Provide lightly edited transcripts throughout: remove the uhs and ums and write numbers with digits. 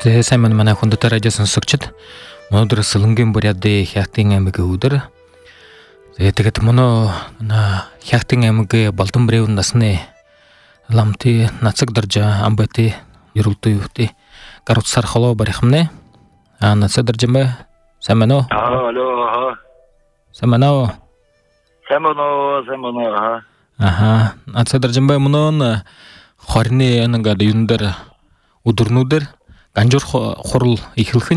Сайн манай хүндэт радио сонсогчид өнөөдөр Сэлэнгийн Буряды Хятадын аймгийн өдөр. Тэгээд манай Хятадын аймгийн Балдан Брэвэн насны ламти нацаг даржа амбати ерөлдөөтэй гаруцсар холоо барихмнэ. Нацаг даржмэ самано. Алло. Самано. Аха. Нацаг даржмэ мөн хорны ангаар юндар өдөрнүүдэр ганжуур хурал ихэлхэн.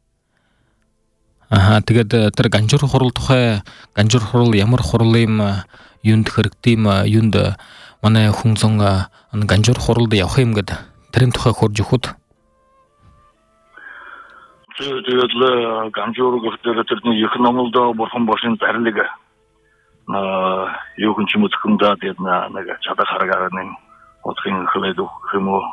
Тэгээд тэр ганжуур хурал тухай ганжуур хурал ямар хурал юм юунд хэрэгдэм юунд манай хүн зон ганжуур хуралд явах юм гээд тэрэн тухай хурж өгөхөд. Тэгээд л ганжуур гэхдээ тэрний их номлодоо бурхан бошин зарлиг юу хүн ч юм үзхэндээ тэгээд нэг чада хараагааны утгын хөлөд өгөх юм уу.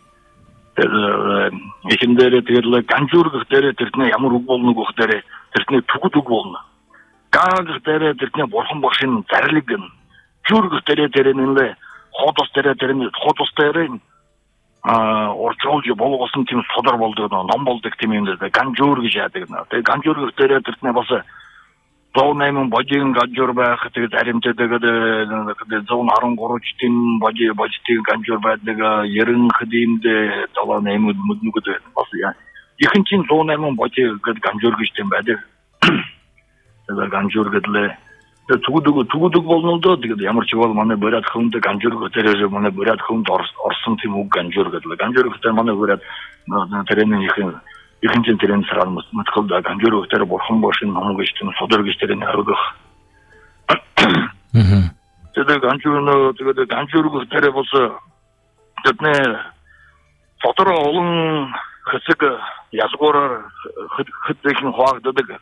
Ихэнээр тэгэл ганжуур гэхдээ тэрний ямар үг болно гэхдээ тэрний түгд үг болно. Гааг гэхдээ тэрний бурхан бошин зарлиг гэн. Жүүр гэхдээ тэрний ходос тэрний ходос тэрний орчуулж болгосон тийм содар болдог ном болдог тийм юм дээр ганжуур гэж яадаг. Тэгээ ганжуур гэхдээ тэрний бас 108 божийн ганжуур байх тэгээд аримтай тэгээд 113 тийм божийн ганжуур байдаг 90 хэдиймд 78 мүднүгд бас яа. Ихэнх чинь 108 божийн ганжуур гэж тийм байдаг. Тэгээд ганжуур гэдлээ түгүдэг болнодоо тэгээд ямар ч бол манай бурят хүнд ганжуур гэтэрээ манай бурят хүнд орсон тийм үг ганжуур гэдлээ. Ганжуур гэдэг манай бурят тэрний ихэнх чинь тэрэн сарал мөтгөл ганжуур гэтэр бурхан бошин ном гэж тийм содөр гэж тэрний харагдах. Тэгээд ганжуур гэтэр бас тэдний содөр олон хэсэг язгуураар хэдхэн хуваагддаг.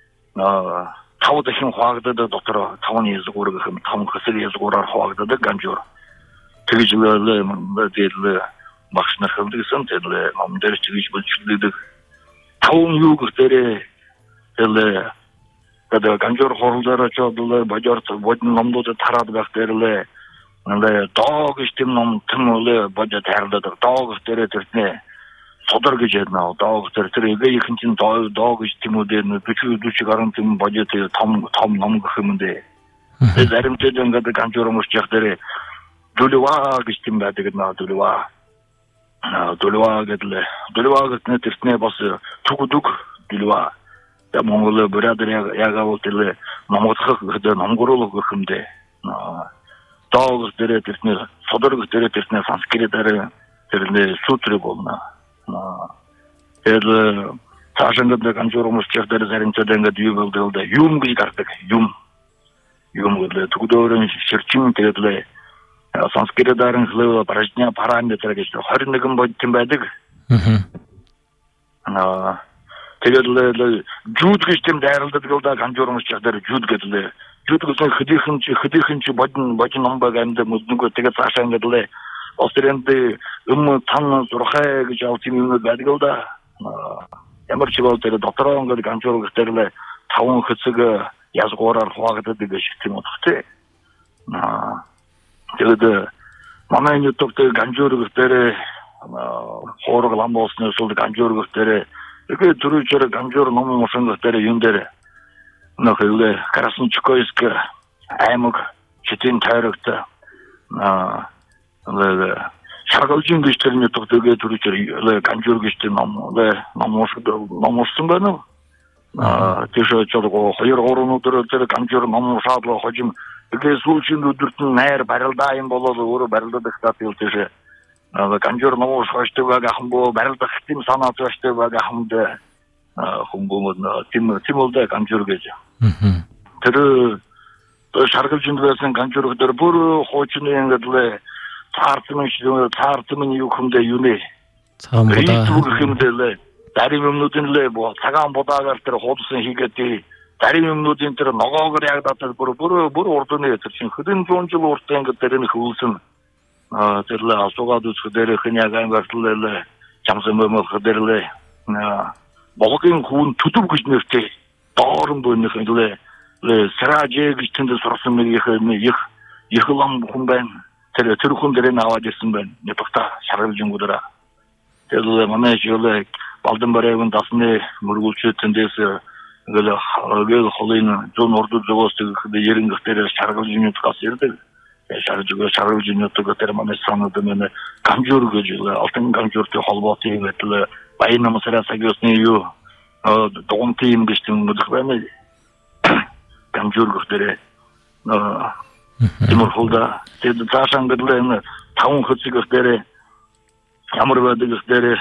5 дахин хуваагддаг доктор 5 язгуур гэх юм 5 хэсэг язгуураар хуваагддаг ганжуур. Тэгж л багш нар хэлдэгсэн тэгэл номдэр чигж болчихлоо. 5 юу гэхээр тэгэл ганжуур хорлолоор чодлоо бодин номдод тараад байх дээрлээ. Доо гэж тийм ном тэмүүлээ бодод хайрлаад доо гэхээр тэрний содар гэж яднаа. Доо гэхээр тэр ихэнх чинь доо гэж тэмүүлээ 40 гаруй тийм бодод том ном гэх юм дээ. Тэгээд заримтай ингээд ганжуур мөрч яг дээр дулва гэж тийм байдаг наа дулва гэдэг тэртний бас түгүдэг дулва. Тэ Монгол брэдэр ягаавал тэр номгодох гэдэг номгоруулах гэх юм дээ. Доо гэдэг тэртний содар гэдэг тэртний санскритээр тэрний сутрыг болно. Тэр цаашаа ганжуур мөрч яг дээр заримтай ингээд юу болдог да юм гэж гардаг юм гэдэг түгдөрөн ширчин тэгээд санскритээр хэлээ баражня параметр гэж 21 бодтон байдаг. Тэгээд жууд гэж тийм дайралдаг л да ганжуур мөрч яг дээр жууд гэдэг. Жууд гэсэн хэдийнхэн чи бодин ном баг амьд мэднэгөө тэгээд цаашаа ингээд л Острент тан зурхай гэж авт юм байдаг л да. Ямар ч бол тэр дотороо ингээд ганжуур гэхээр л 5 хэсэг язгуураар хуваагддаг гэж тийм утгатай. Тэгээд манай YouTube дээр ганжуур гэхээр хоорог лам болсны эсвэл ганжуур гэхээр ихэд түрүүчээр ганжуур ном усан гэхээр юм дээр нөхөлөө Красночкойск аймаг читэн тайрагт шаргалжин гэж тэрний тогтоогоо түрүүчээр ганжуур гэж тэр ном усан байна. Тэшээ чорго 2-3 өдөр тэр ганжуур ном усаадлаа хожим тэгээд сүүлчийн өдөрт найр барилдаа юм болоод өөрөө барилдах татил тэшээ ганжуур ном усааштай байгаа хамбо барилдах тийм санаа төштэй байгаа хамд хүмүүд тийм үлдээ ганжуур гэж. Тэр шаргалжинд байсан ганжуур дээр бүр хоочны ингээд л цаартмын юу хүмдэ юу нэ. Цагаан будаа. Дарим юмнуудын л цагаан будаагаар тэр хуудсан хийгээд дарим юмнуудын тэр ногоогоор яг датал бүр урдны тэр чин хэдэн зуун жил уртаа ингээд тэрний хөвлсөн тэр л асуугаад үзэх дээр хиняг ангарлал чамсан мөмөх дээр л богын хүн төдөв гэж нэртэй доорн бөөнөх л саражээ гэж тэнд сурсан нэг их лам хүн байна. Тэр хүн дээр наваад ирсэн байна. Нэтгта шаргалжингуудаараа тэгэл манай жолоо балдан барайгын дасны мөргүүлчээ тэндээс гэл холын зүүн урд зогоос тэгэхдээ ерөнгөх дээр шаргал юнитгаас ирдэг. Шаргал юнитг дээр манай санаад нэ гамжуур гэж алтан гамжууртай холбоотой гэдэг баян намсараа сагиосны юу дугуйн тим гэж тэмүүлэх байна. Гамжуур дээр Тимур холда тэгээд цаашаа гэрлээ таван хөцгөх дээр ямар байдаг дээр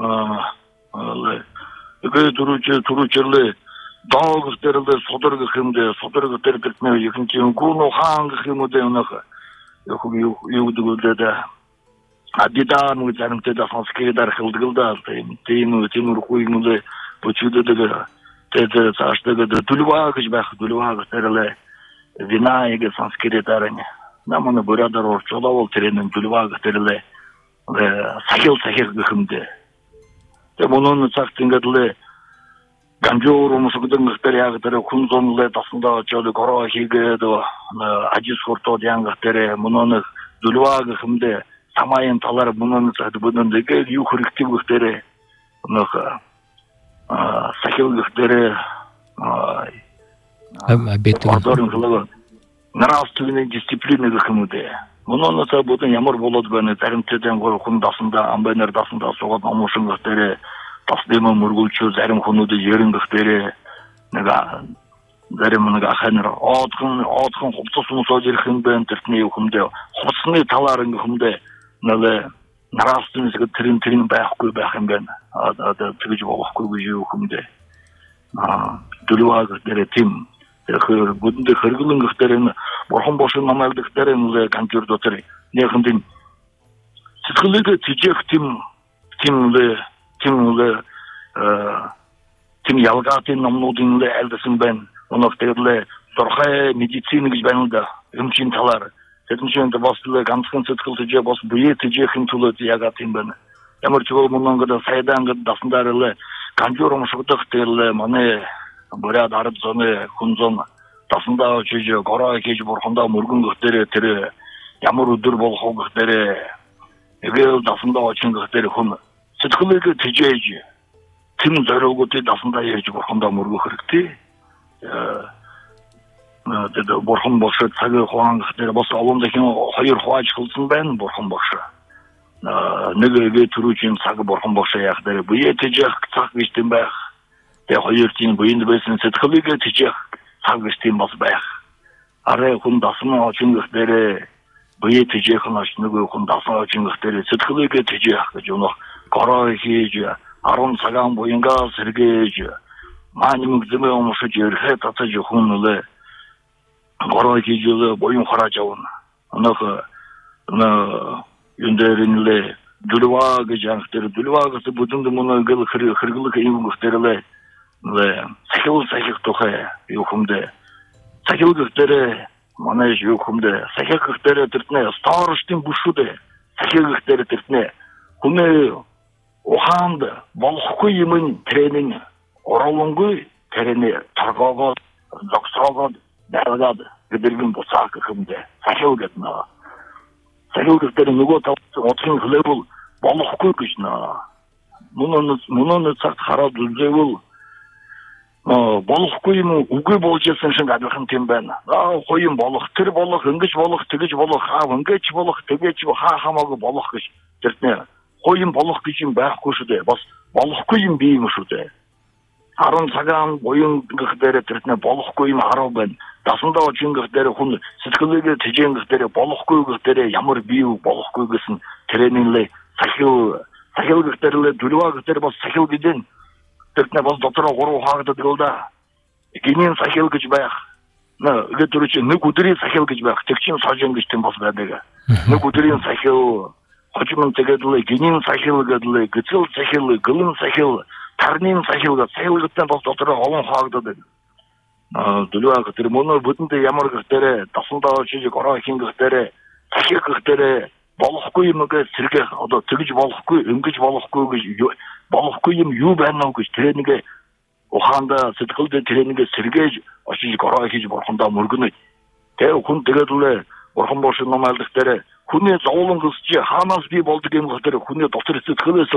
түрүүчэрлээ доогс дээр сударгах юмдээ сударгах дээр гэртнээ ихэнх гүн хаан гэх юм уу дэнах юу гэдэг адидаа муу заримтай да санскритаар хэлдэг тийм хүймэлээ бүчүүдэдэг тэгээд цаашдаа дулваа гэж байх дулваа гэрлээ винайг санскритаар намана бурядар орчолоо тэрэн дулваа гэрлээ сахил гэх юмдээ тэгээд мөн цагт ингэдлээ Гамжуур өмсгдэн гэр яг тэр хүн зонлоо тасандаа очоод гороо хийгээд ажис хуртууд янга тэр мөнөө дүлваа гэхэмдэ самаын талаар мөнөө цад бүдэн дэгээ юу хэрэгтэй гэх тэр нөх сахил гэх тэр нараастын дисциплин гэх юмдэ мөнөө цад бүдэн ямар болоод байна заримтай хүн дасандаа амбайнаар дасандаа суугаад амуушин гэх тэр Тасдема мөргүүлчүү зарим хүмүүд ерөнгөх дээр зарим нэг аханаар оодхон хувцас хүмүүсөж ирэх юм байна тэрний хүмүүдээ хувцсны талаар хүмүүдээ нараастын тэрийн байхгүй байх юм байна. Тэгж болохгүй гэж хүмүүдээ дөлваг дээр тийм бүдэнд хэрэглэнгэх дээр бурхан бошин намайгдах дээр ганжуур дотор нэхэнд сэтгэлээ тижээх тийм ялгаатын номнуудын айлдсан байна. Оног тэрлээ дорхай медицин гэж байна да. Өмчин талаар. Тэднийчэнд бас ганцхан сэтгэл төжөө бас бие төжөхийн төлөө ягаад юм байна. Ямар ч бол мөнгөд сайдан гэд дасандараа ганжуур өмсгдөх тэрлээ манай буряд ард зоны хүнзон дасандаа чиж гороо хийж бурхандаа мөргөн гөхтөрөө тэр ямар өдөр болох гөхтөрөө эвэл дасандаа очин гөхтөрөө хүн сэтгэлээ төжөөж Тим зориулгуудыг дасандаа яаж бурхандаа мөргөх хэрэгтэй. Тэгээд бурхан багш цагийн хуангах дээр бас олон дахин хоёр хувааж хэлсэн байна бурхан багш. Нэг төрүүчийн цаг бурхан багш яах дээр бие тэжээх цаг гэж тийм байх. Тэгээд хоёр тийм буйнд байсан сэтгэлгээ тэжээх цаг гэж тийм бас байх. Арай хүн дасна очингөх дээр бие тэжээх нь нөгөө хүн дасна очингөх дээр сэтгэлгээ тэжээх гэж өнөх гороо хийж 10 цагаан буянгаас сэргээж мааним зэмээ өмсөж ирэхэд татаж хүнлээ гороо хийж буян харааж авна. Онох юндэринлээ дүлваа гэж анхтэр дүлваагаас бүдэнд мөн хэрэглэх юм гөхтэрлээ сахил тухай юу хүмдэ сахил гөхтэрэ манай юу хүмдэ сахил гөхтэрэ тэртнэ старостын бүшүүдэ сахил гөхтэрэ тэртнэ хүнээ ухаанд болохгүй юм тренинг оруулангүй тэрний торгоогоо зогсоогоо дараад гэдэргийн буцаах гэмдэ сахил гэднэ. Сахил гэдэг нөгөө тавцын хлебл болохгүй гэж наа. Мөнөө цагт хараад үзээвэл болохгүй юм үгүй болж ирсэн шиг адилхан тийм байна. Гоё юм болох, тэр болох, ингэж болох, тэгэж болох, ингэж болох, тэгэж хамаагүй болох гэж тэрнээ гоё юм болох гэж юм байхгүй шүү дээ. Бас болохгүй юм бий юм шүү дээ. 10 цагаан буян гэх дээр тэрнээ болохгүй юм 10 байна. Дасандаа очин гэх дээр хүн сэтгэлгээ тэжээн гэх дээр болохгүй гэх дээр ямар бий болохгүй гэсэн тренинглээ сахил гэх дээр дүлваа гэх дээр бас сахил гэдэг тэрнээ бас дотроо 3 хаагддаг л да. Гинийн сахил гэж байх. Нэг өдрийн сахил гэж байх. Тэгчин сожин гэж тийм бас байдаг. Нэг өдрийн сахил Хожимын тэгэдлээ гинийн сахил гэдлээ гизэл сахил гэлэн сахил тарнын сахил сахилгтай бол дотроо олон хаагддаг. Дүлваа тэр мөнөө бүдэнд ямар гэртэрэ дасандаа очиж гороо хингэртэрэ сахил гэртэрэ болохгүй юм гэж сэргэх одоо тэгж болохгүй ингэж болохгүй гэж болохгүй юм юу байна уу гэж тренинг ухаанда сэтгэлдээ тренинг сэргээж очиж гороо хийж бурхандаа мөргөнө. Тэг хүн тэгэдлээ бурхан бошин номайлдах дээр хүний зовлон гэсч хаанаас би болдог юм гэхээр хүний дотор сэтгэлээс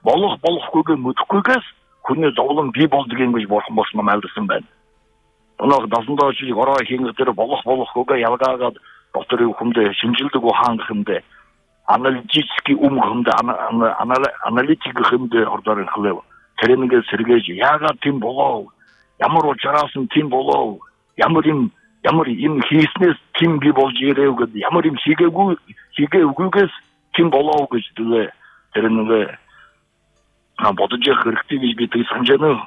болох болохгүйгээ мэдэхгүйгээс хүний зовлон бий болдгийг гэж бурхан бошно майлдсан байна. Оног дасандаа чи ороо хийнгээр болохгүйгээ ялгаагаад дотор хүмдэ шинжилдэг ухаан хүмдэ аналитический хүмдэ аналитик хүмдэ ордоор хэлэв. Тэрнийгээ сэргээж яагаад тийм болов? Ямар учраас тийм болов? Ямар юм хийснээс тийм би болж ирэв гэдэг ямар юм хийгээгүйгээс тийм болов гэж тэрнийгээ бодож явах хэрэгтэй гэж би тэг санаж байна.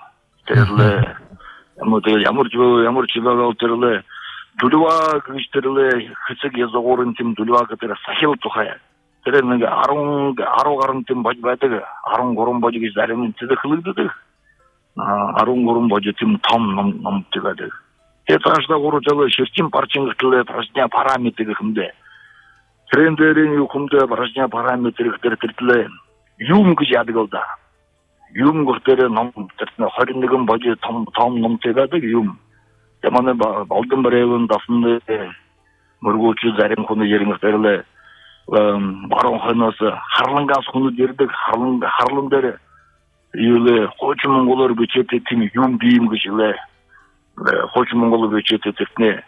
Ямар чигээр тэрлээ дүлваа гэж тэрлээ хэсэг язгуурын тийм дүлваа гэдэг сахил тухай. Тэр нэг 10 гаруй тийм бож байдаг 13 бож гэж зарим зөвхөлөгдөг. 13 бож тийм том ном гэдэг. Тэцаашда гурвал ширчин парчин гэтлээ прашня параметр гэхэмдэ. Трендерийн юу хүмдэ прашня параметр гэдэг тэрлээ юм гэж яадаг л да. Юм гэхдээ ном тэртнэ 21 бож том номтой байдаг юм. Ямаа болдон брэвэн дасны мөргөөч зарим хүн яригтэй баруун хойноос харлангаас хүнүүд ирдэг харлан дээр юу хуучин монголоор бичээтэй тийм юм бием гэж лээ. Хуучин монголоор бичээтэй тэртнэ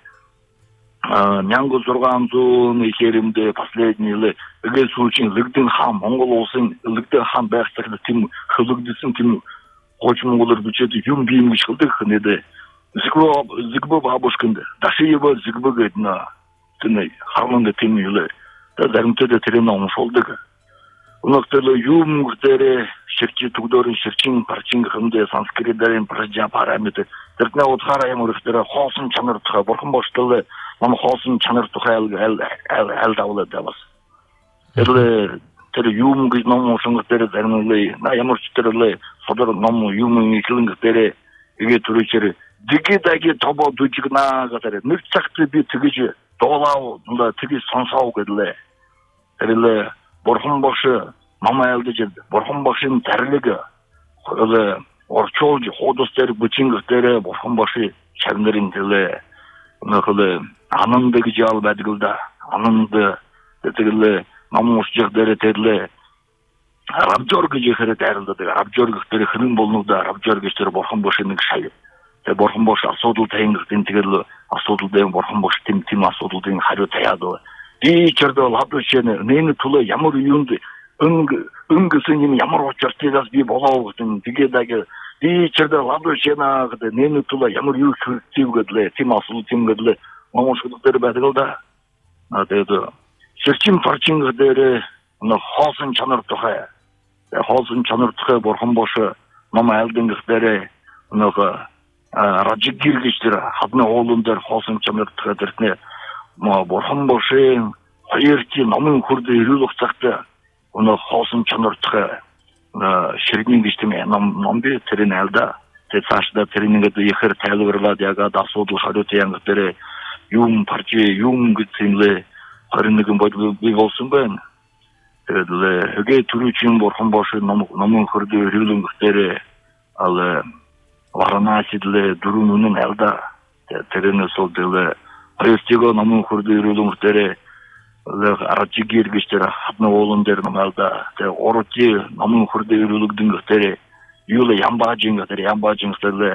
1600 ихэрэмдээ последний эгэ сүүчин лэгдэн хаан Монгол улсын лэгдэн хаан байхсаг тийм хөлөгдсөн тийм хуучин монголоор бичээтэй юм бием гэж хэлдэг нэдэ. Зигбо бабушкинд дашиева зигбо гэдна тэний харлан тийм юу заримтай тэрэн оншуулдаг. Өнөөдөр юм гэдэг ширчи төгдөөрийн ширчин парчин хэмдэ санскритээр прожа параметр тэрний утгаараа ямар ихтэй хоосон чанар тухай бурхан боштол нам хоосон чанар тухай аль давлаа бас. Тэр юм гэж ном уншихдаг зарим на ямар ч төрлөө содор ном юм ихлэн гэдэг игээ төрөчөр дигэдаги тобо дүжигнаа гэдэг нэг цагт би тэгэж доолаа тэгэж сонсоо гэдлээ. Тэрэлээ бурхан бош намаалдаж бурхан бошин зарлиг орчуулж хуудас дээр бүчингээр бурхан боши шавнарын тэрэлээ өнөөхөл ананд гэж яал байдаг л да. Ананд тэрэлээ ном уншиж дээр тэрэлээ рабжор гэж ихээр дайралдаг. Рабжор гэхээр хэрэн болнуудаа рабжор гэж тэр бурхан боши нэг шай. Тэр бурхан бош асуудал тайнгын тэгэл асуудал дээр бурхан бош тийм асуудалын хариу таяад 이 저도 하도시에는 내는 둘러 ямар 유운데 응그스님 ямар 어쩌지라서 비 보고 같은 되게 다게 이 저도 하도시에나 그때 내는 둘러 ямар 유 쓰고들래 팀아수 팀거들래 뭐뭐스들 받을다 나대도 실심 парчин 그들의 너 허선 찬을 또해 허선 찬을 또해 бурхан бош ном айлдын гэртэрэ нөга раджигир гэжтэр хадны уулын дээр хоосон чанар төгөдөртнэ бурхан бошийн хоёрчийн номын хүрд ирүүл хугацаатай өнөө хоосон чанар ширгэн гэж тийм ном би тэрний айлда тэр цаашдаа тэрнийгээд ихэр тайлбарлаад ягаад асуудал хариут янг дээр юм парчи юм гэж зэмлээ 21 бодол би болсон байна. Тэгээд хөгээ түрүүчийн бурхан бошийн номын хүрд ирүүл дээр ал Варанасидле дөрөв үнэн айлда тэрнээс үлдээ Хоёрчиго номын хүрд ирүүлэн дээр арчигэр гэж тэр хадны уулан дээр намалда тэр уручи номын хүрд ирүүлэгдэн дээр юу л ямбаажин дээр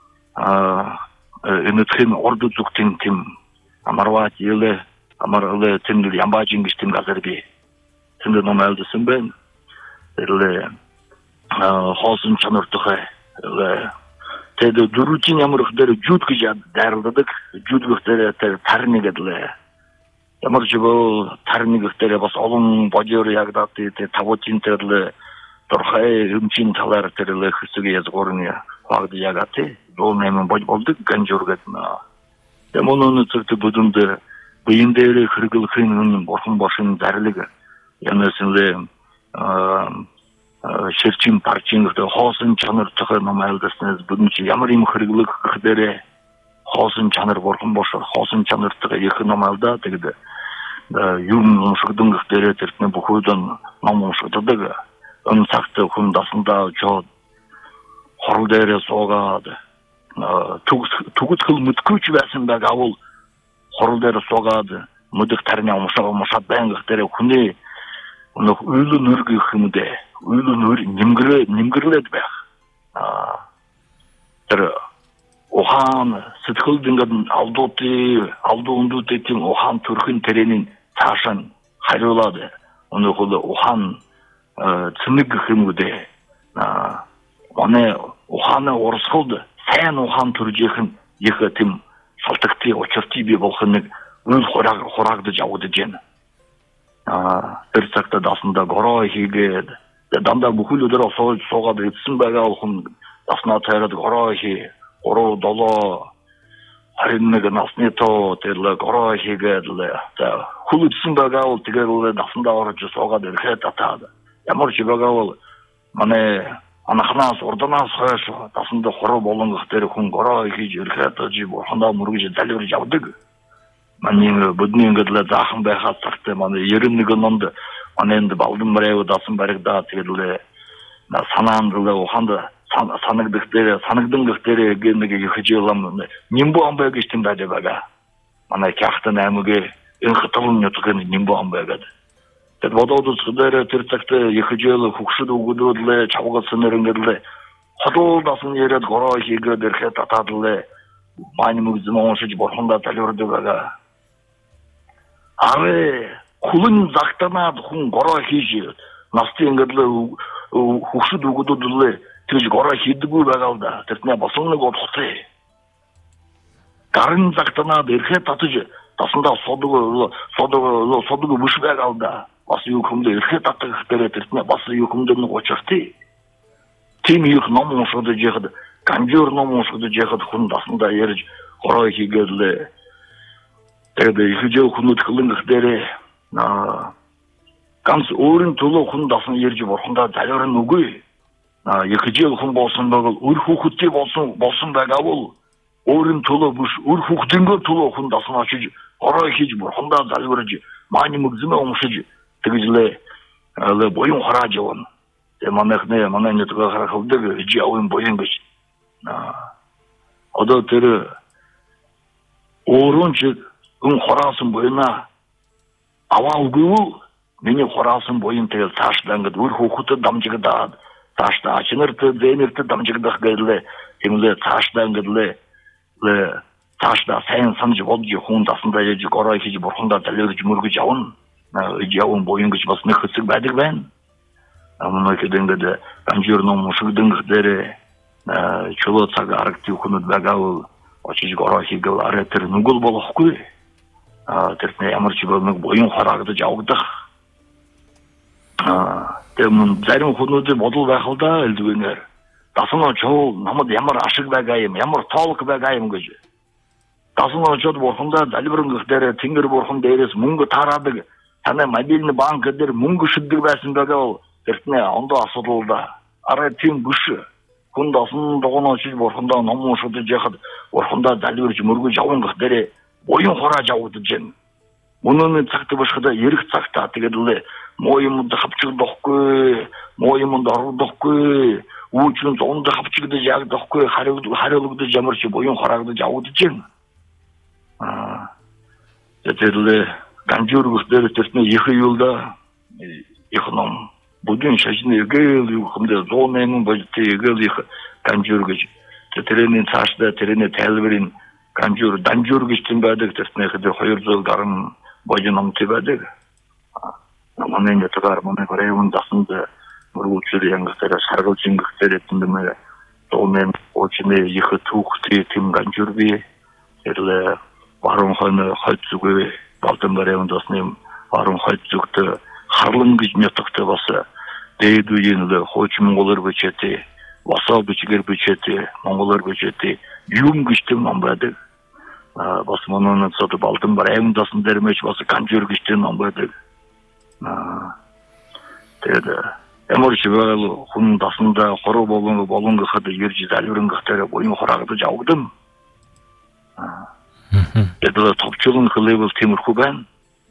энэтхэн орд зүгтэн тийм амарват юле амарле тэнд ямбаажин гэж тийм газар би тэнд намалдсан байна. Тэр хоосон чанар тухай тэгээд дөрүжин ямар их дээр жууд гэж дайралдаг жууд гэхээр тэр тарны гэдлээ ямар ч боо тарны гэхээр бас олон божоор яг дат тэр тавуучин тэр торхай юмчин талаар тэр хэсэг язгуурны багд яг атэ доонэмэн бож болдог ганжуур гэднэ демонон цогт бүдүнд биен дээр хэрэглэхийн бурхан бошин зарлиг янасэнлээ ширчин парчин гэдэг хоосон чанар тухай ном айлдаснаас бүдэн чи ямар юм хэрэглэх гэхээр хоосон чанар бурхан бош хоосон чанар тухай их ном айлда тэгээд юм уншигдэн гэхээр тэртний бүхүүдэн ном уншигддаг өн цагт хүн дасандаа жоод хорол дээр суугаад түгсгэл мэдгүйч байсан баг авал хорол дээр суугаад мөдөх тарны уншаад байна гэхээр хүний өнөх үйлэн нүргэх юмдээ үйлөнөр нэмгэрлээд байх. Тэр ухаан сэтгэлд ингээд алдуудын тийм ухаан төрхөн тэрийн цаашаа хариулаад өнөөхөл ухаан цэник гэх юм үү дээ. Манай ухааны урсгалд сайн ухаан төржих нь их тийм шалтгаалтын учиртай бий болох нэг үйл хураагдаж явагдаж байна. Тэр цагта даснда гороо хийгээд дандаа бүхэл өдөр суугаад идсэн байгаа хүн даснаа цайраад гороо хий 3-7 21 насны тоо тэр гороо хийгээд хүлээсэн байгаа бол тэгээд даснда орж суугаад ирэхэд татаад ямар ч байгаа бол манай анханаас урднаас хойш даснда хороо болонгох дээр хүн гороо хийж ирэхэд жи бурхандаа мөргөж залбирж явдаг. Манай будний ингээд л заахан байхад цагтаа манай 91 онд манайд балдан барайг дасан баригдаа тэгээд санаанд ухаанд санагдах дээр нэг их жилам нимбу амбай гэж тийм байгаа. Манай кяхтан аймгийн энэ хаталын нутгийн нимбу амбай гэдэг. Тэгээд бодоод үзэхээр тэр цагтаа их жил хөгшөд өгөөдлөө чавгацсан нэрэнгэл ходол дасан яриад гороо хийгээд ирэхэд татаадлаа маань мөгзөм уншиж бурхандаа залбирдаг байгаа. Аве хүн загтанаад хүн гороо хийж насты ингээд л хөгшөд өгөөдлөө тэгж гороо хийдэггүй байгаа л да. Тэрний босон нэг бодлотой. Гарын загтанаад ирэхэд татаж тасандаа содог бүш байгаа л да. Бас юу хүмдэ ирэхэд татах дээр тэрний бас юу хүмдэ нэг учиртай. Тим их ном уншиж яхад ганжуур ном уншиж яхад хүн тасандаа ярьж гороо хийгээл тэгээд их жоо хүнүүд хөлөнгөх дээр ганц өөрийн төлөө хүн дасан ярьж бурхандаа залбирна үгүй. Их жил хүн болсон бол өр хүүхдтэй болсон байгаа бол өөрийн төлөө биш өр хүүхдийнхөө төлөө хүн дасан очиж гороо хийж бурхандаа залбирж мааны мөгзөмө уншиж тэгжлээ боён харааж явна. манай нутгаа харахдаг жиавын боён гэж. Одоо тэр өөрөнд өн хораасан боёна аваагүй миний хораасан боён тэгэл цаашлаа ингээд өр хүүхдэд дамжигдаад цаашдаа ачнарт зэнэрт дамжигдах гэлээ юмлээ цаашдаа ингээд цаашдаа сайн санаж бодж хүн дасандаа яж гороо хийж бурхандаа залбирж мөргөж явна. Явын боён гэж бас нэг хэсэг байдаг байна. Манай гэдэг ганжуур ном уншигдэн дээр чулуу цаг аргатай хүнүүд байгаа бол очиж гороо хийгээл арай тэр нүгэл болохгүй. Тэрний ямар ч нэг боён хараагдаж явагдах. Тэм зарим хүнүүд бодол байх л да элдвэнээр. Дасна чуу намайг ямар ашиг байгаа юм, ямар тоолк байгаа юм гэж. Дасна чууд бурхандаа залбирнгах дээр тэнгэр бурхан дээрээс мөнгө тараадаг. Танай мобильный банк дээр мөнгө шиддэг байсан байгаа бол тэртний ондоо асуудал да. Арай тийм бүш. Хүн дасан догоно очиж бурхандаа ном уншиж яхад бурхандаа залбирж мөргөж явангах дээр боён хорааж явагдаж байна. Мөнөний цагт башхада эрэх цагтаа тэгээд л муу юмд хавчигдахгүй, муу юмд ордохгүй, үүчэн зонд хавчигдаж ягдахгүй, хариулагдаж ямар ч боён хораагдаж явагдаж байна. Тэгээд л ганжуур гүсдэр тэртний их юулда их ном будин шажны эгэл юу хэмдэ 108 болтой эгэл их ганжуур гэж тэрний цаашдаа тэрний тайлбарын ганжуур данжуур гэж тийм байдаг тэртний хэдэр 200 гаруй божин номтой байдаг. Манай нэтгээр манай гэрээвэн дасанд мөргөчл янгасаар саргалж ингэхтэй тэндмэ тонэн очны их түүхтэй тийм ганжуур би тэр баруун хойцгүй Балдан гэрээвэн дасны баруун хойцгт харлан гэж нутагтай бас дээд үеийн хууч монголоор бичээтэй васаа бичгээр бичээтэй монголоор бичээтэй юм гэж тийм ном байдаг. Бас манай цод Балдан гэрээвэн дасны дээр мэч бас ганжуур гэж тийм ном байдаг. Тэгээд ямар ч байвал хүн дасанда хороо болонгоход ирж залбирнгах дээр боён хораагдаж авагдана. Тэгээд товчлон хлебл тиймэрхүү байна.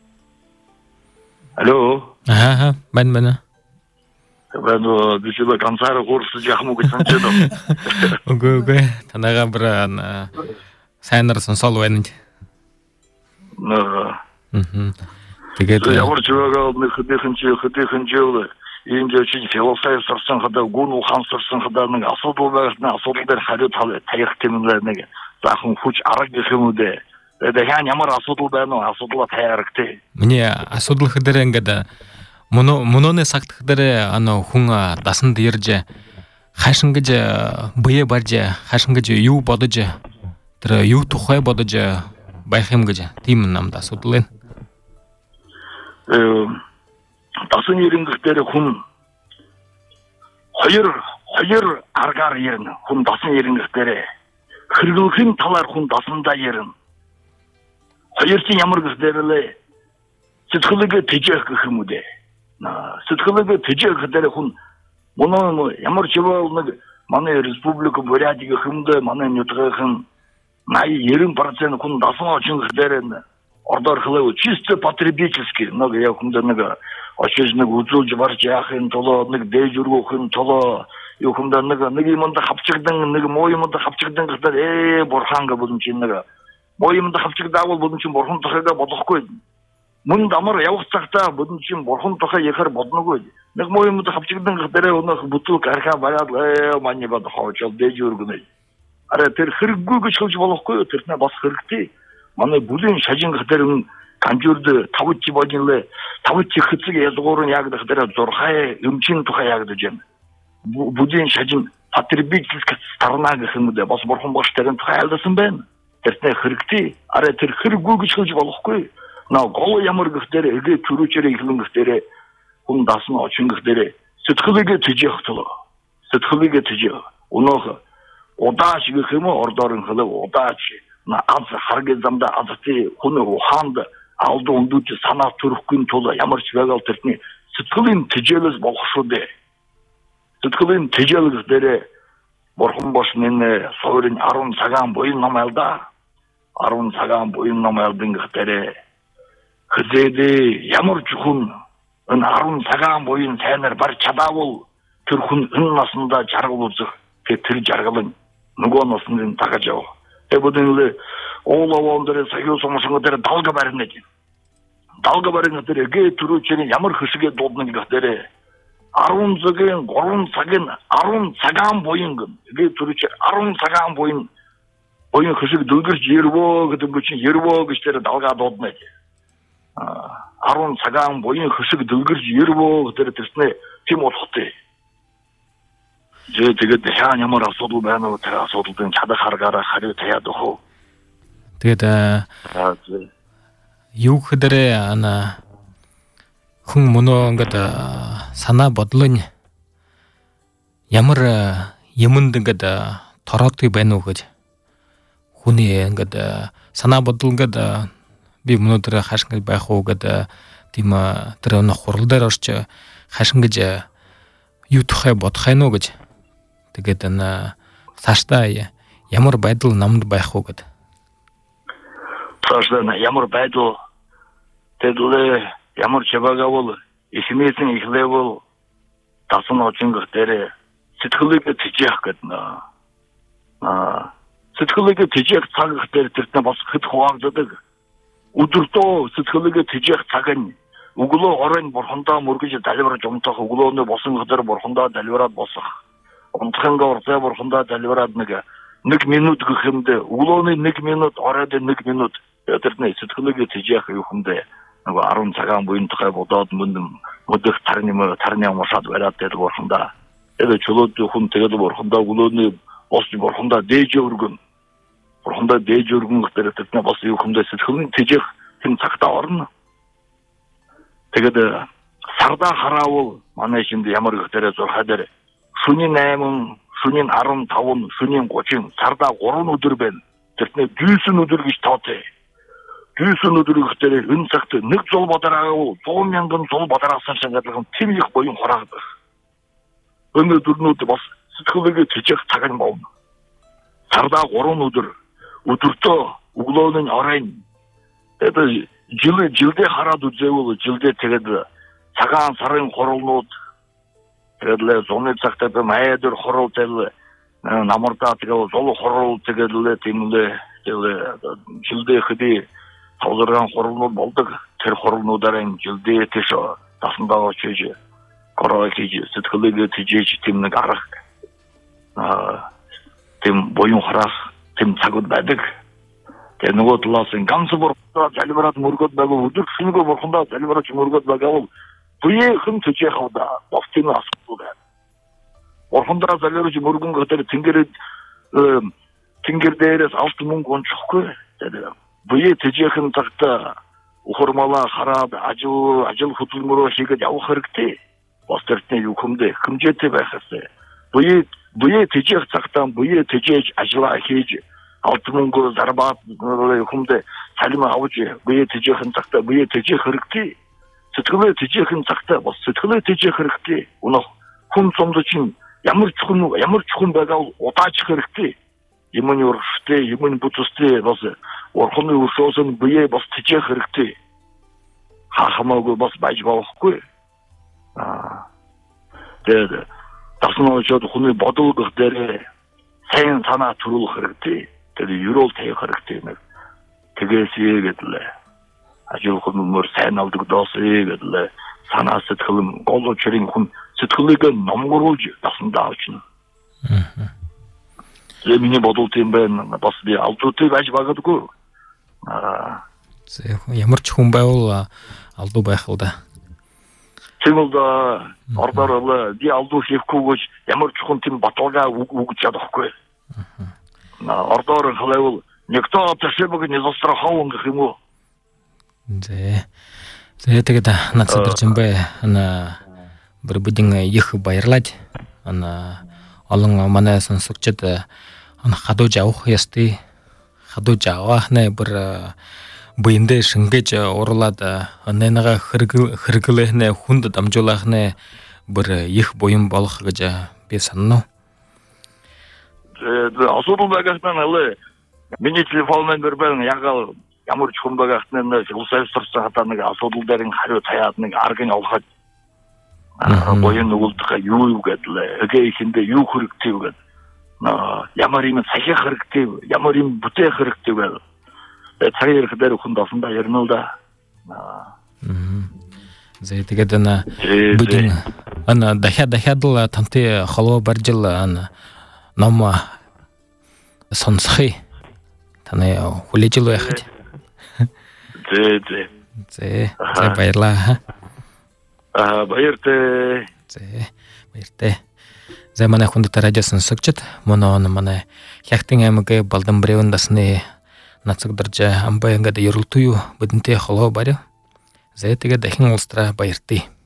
Алло. Байна. Байна бишээ ганцаараа хурцж яах мó гэж санагдав. Үгүй. Танайгаа бүр сайнаар сонсол байна. Тэгээд ямар ч байгаа нэг хэдийнхэн жил энэ чинь философи сурсан хадаа гүн ухаан сурсан хадаа нэг асуудал байгаасна асуудал дээр хариу таях гэмээр нэг заахан хүч арга гэх юм уу дээ. Тэгээд хаан ямар асуудал байна уу? Асуудал таяарагтэй. Миний асуудал хэдэр ингээд мононы сагдах дээр хүн дасанд ирж хаашин гэж бие барж хаашин гэж юу бодож тэр юу тухай бодож байх юм гэж тийм намд асуудал байна. Дасан ирэнгэх дээр хүн хоёр аргаар ярина. Хүн дасан ирэнгэх дээр хэрэглэхийн талаар хүн дасандаа ярина. Хоёр чинь ямар гэх дээр л сэтгэлгээ тэжээх гэх юм уу дээ. Сэтгэлгээ тэжээх дээр хүн моно ямар ч нэг манай республик Бурятиг хэмдэ манай нутгийн 80-90% хүн дасан очин гэх дээр ордоор хлэв чисто потребительский нэг яг хүнд нэг очиж нэг үзүүлж барж яахын тулд нэг дээж өргөөхын тулд юу хүнд нэг юмд хавчигдан нэг муу юмд хавчигдан гэдэг бурхан гэдэг чинь нэг муу юмд хавчигдаавал бүдэн чинь бурхан тухайга бодохгүй мөн дамар явах цагтаа бүдэн чинь бурхан тухай яхаар бодногүй нэг муу юмд хавчигдан гэдэг өнөх бүтүүк архаа бараад маний бод хоочол дээж өргөнө араа тэр хэрэггүй гэж хэлж болохгүй тэрнээ бас хэрэгтэй. Манай бүлийн шажин гэдэг канжурд 5 чи бодинлээ 5 чи хэцэг ялгуур нь яг дээр 6 өмчин тухай яг гэж байна. Бүлийн шажин потребительский сторона гэх юм дээ бас бурхан бош тэрэн тухай айлдсан байна. Тэрнээ хэрэгтэй. Араа тэр хэрэггүй гэж хэлж болохгүй. Гол ямар гэх дээр эгэ төрүүчээрээ ихлэн гэх дээр хүн дасан очин гэх дээр сэтгэлгээ тэжээх тул. Сэтгэлгээ тэжээх. Өнөөх удаач гэх юм ордоор нь хэлээ удаач аз харгын замда азти хүн ухаанд алды өндөөж санаа төрөхгүй тул ямар ч байгаал тэрний сэтгэлийн тэжээлээс болох шүү дээ. Сэтгэлийн тэжээлс дээр бурхан бош нэ суурин 10 цагаан буян ном алда 10 цагаан буян ном алдын гэхдээ хэзээ ямар ч хүн энэ 10 цагаан буян сайнаар бар чадаавал тэр хүн энэ наснда жаргал үзэх тэр жаргал нь нөгөө насны тагаж яв. Эбодэнле ооловон дээр соёл сумсан дээр далга барина гэж. Далга барина дээр гээ төрүүчний ямар хөшгөө дуудна гэх дээр 10 цагийн 3 цагийн 10 цагаан буян гээ төрүүч 10 цагаан буян хөшг дөлгөрч ервөө гэдэг чинь ервөө гэж дээр далга дуудна гэж. 10 цагаан буян хөшг дөлгөрч ервөө гэдэг тэрснэ тийм болохтой. Тэгээд хаан ямар асуудал байна уу тэр асуудалд чадах харгаараа хариу таяад өгөө. Тэгээд юу гэхээр хүн мөнөө ингээд санаа бодлоо ямар юмд ингээд тороодог байна уу гэж хүний ингээд санаа бодол ингээд би өнөөдөр хаашин гэж байх уу гэдэг тийм тэр өнө хурал дээр орч хаашин гэж юу тухай бодох юм уу гэж тэгээд цаашдаа ямар байдал намд байх уу гэдэг. Цаашдаа ямар байдал тэдлээ ямар чабагавал ихнээсэн ихлэвэл дасан очингх дээр сэтгэлгээ тэжээх гэдэг сэтгэлгээ тэжээх цаг дээр тэртээ бас хэд хуваагддаг. Өдөртөө сэтгэлгээ тэжээх цаг нь өглөө оройн бурхандаа мөргөж далбарж умтах өглөөний босон хөдөр бурхандаа далбараад босох. Унтахынгаа уртаа бурхандаа далбараад нэг минут гэх юмдээ өглөөний 1 минут оройд 1 минут тэрний сэтгэлгээ тэжээх юу хүндээ нэг 10 цагаан буян тухай бодоод мөдөх тарны амшаад бараад дээр бурхандаа тэгээд чөлөөд хүн тэгээд бурхандаа өглөөний бос бурхандаа дээж өргөн гэдэг тэрний бас юу хүндээ сэтгэлгээ тэжээх тийм цагтаа орно. Тэгээд сардаа хараавал манай шинд ямар гэрээ 6 дээр шөнийн 8, шөнийн 15, шөнийн 30 сардаа 3 өдөр байна. Тэрний 9 өдөр гэж тооцъё. 9 өдөр гэхээр энэ цагт нэг зул бадараа 100 мянган зул бадараасан шангалган тийм их буян хураадаг. Өнөөдөр бас сэтгэлгээ тэжээх цаг нь боовно. Сардаа 3 өдөр өдөртөө өглөөний оройн тэгээд жилдээ хараад үзээвэл жилдээ тэгээд цагаан сарын хуралнууд тэгээд зуны цагтаа майдэр хурал тэгээд намардаа тэгээд зул хурал тэгээд тиймлээ жилдээ хэдий тавларгаан хуралнууд болдог. Тэр хуралнуудаар жилдээ тийш тасандаа очиж короо хийж сэтгэлээ тижээж тийм нэг арга тийм буюун харах тийм цагууд байдаг. Тэгээ нөгөө талаас нь ганц бурхандаа залбираад мөргөд байгаа өдөр шингөө бурхандаа залбираад мөргөд байгаа буйхан төжих хавда бовтын асуудал байна. Бурхандаа залбираж мөргөн гэдэг тэнгэр дээрээс алт мөнгө унчихгүй. Буйе төжихэн цагта ухармалаа хараад ажил хөдөлмөрөө хийгээд явах хэрэгтэй. Бас тэртний юу хэмжээтэй байх хэрэгтэй. Буйе төжих цагта буйе төжиж ажиллаа хийж алт мөнгө зарбат хүмдэ салим авч буйе төжихэн цагта буйе төжих хэрэгтэй. Сэтгэлээ төжихэн цагта бас сэтгэлээ төжих хэрэгтэй. Өнөө хүн цомдо чинь ямар чухал байгааг удаачих хэрэгтэй. Юмны урштэй, юмны бүтцтэй бас урхны өршөөс нь буйе бас төжих хэрэгтэй. Хахамаагүй бас байж болохгүй. Тэгээд таснолчод хүний бодолгох дээр сайн санаа төрүүлэх хэрэгтэй. Тэгээд юрол тавих хэрэгтэй нэг. Тэгээсээ гэдлээ. Ажил хөдөлмөр сайн авдаг доосээ гэдлээ. Санаа сэтгэл гол учрын хүн сэтгэлийг номгоруулж тасандаа авчна. Миний бодол тийм байна. Бас би алдуутай байж байгаагүй. Ямар ч хүн байвал алдуу байх л да. Тэгвэл ордоор би алдуу хийхгүй гэж ямар ч хүн тийм баталгаа өгч чадахгүй. Ордоор хэлэвэл никто ташибаг не застрахован гэх юм уу. Тэгээд нацадарсан бай бір бүдин их баярлаж олон манай сонсогчид хадууж авах ясты хадууж авах нэ бір буйндэ шингэж урлаад нэнага хэрэглэхнэ хүнд дамжуулахнэ бүр их буян болох гэж би санана. Асуудал байгааснаа нэлээ миний телефон номер байна ягаал ямар ч хүн байгааснаа улсайлсарсан хатаа нэг асуудал дээр хариу таяад нэг аргын олоход буян нүгэлдэх юу гэдэлээ эгээхэндээ юу хэрэгтэй вэ гэд ямар юм сахих хэрэгтэй ямар юм бүтээх хэрэгтэй вэ цагийн хэрэгээр хүн дасандаа ярина л да. Тэгээд бүдин дахиад л тантай холбоо барьж л ном сонсхий таны хүлээж л байхад. Баярлаа. Баяртай. Баяртай. За манай хүндэт радио сонсогчид манай Хятадын аймгийн Балданбревн насны нацагдарж амбай ингээд ерөлтөө бидэнтэй холбоо барь. За тэгээд дахин уулзраа баяртай.